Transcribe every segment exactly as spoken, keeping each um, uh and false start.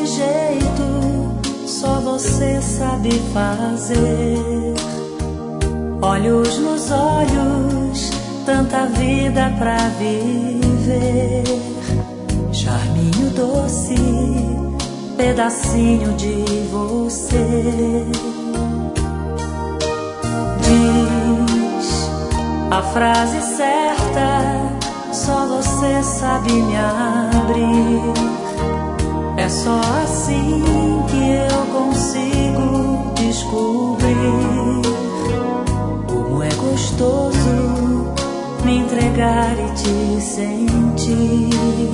desse jeito só você sabe fazer. Olhos nos olhos, tanta vida pra viver. Charminho doce, pedacinho de você. Diz a frase certa, só você sabe me abrir. É só assim que eu consigo descobrir como é gostoso me entregar e te sentir.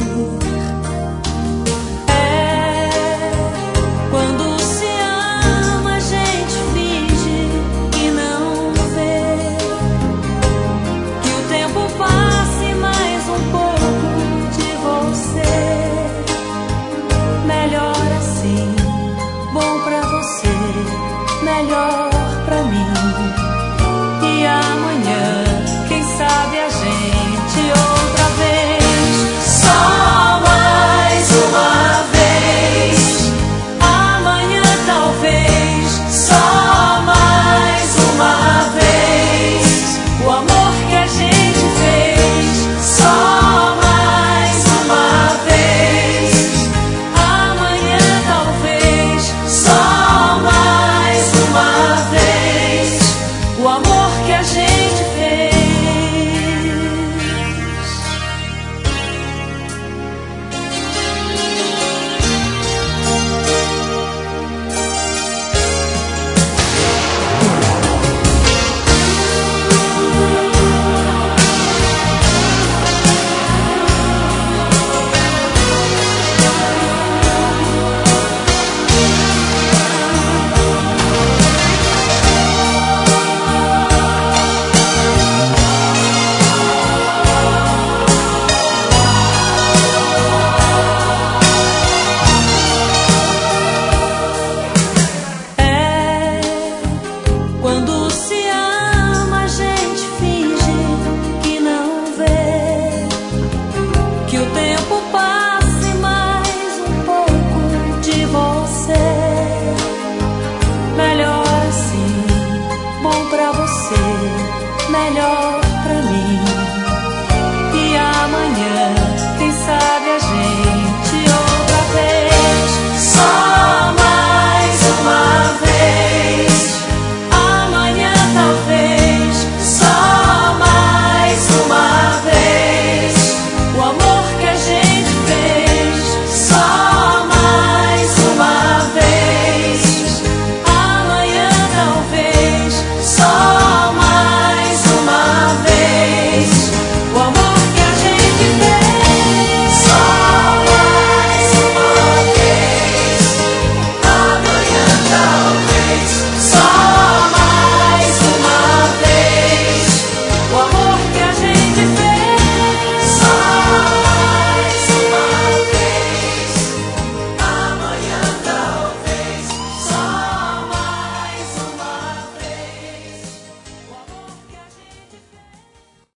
É quando se ama, a gente finge que não vê, que o tempo passe mais um pouco de você. Melhor assim, bom pra você, melhor pra mim. E amanhã, quem sabe a gente outra vez. Só mais uma vez. Amanhã talvez. Só mais uma vez. O amor que a gente fez. Só mais uma vez. Amanhã talvez. Só mais uma vez. O amor que a gente fez. Quando se ama, a gente finge que não vê, que o tempo passe mais um pouco de você. Melhor assim, bom pra você, melhor pra mim. E amanhã, quem sabe a gente outra vez. Só mais uma vez. Amanhã talvez, só mais uma vez. O amor que a gente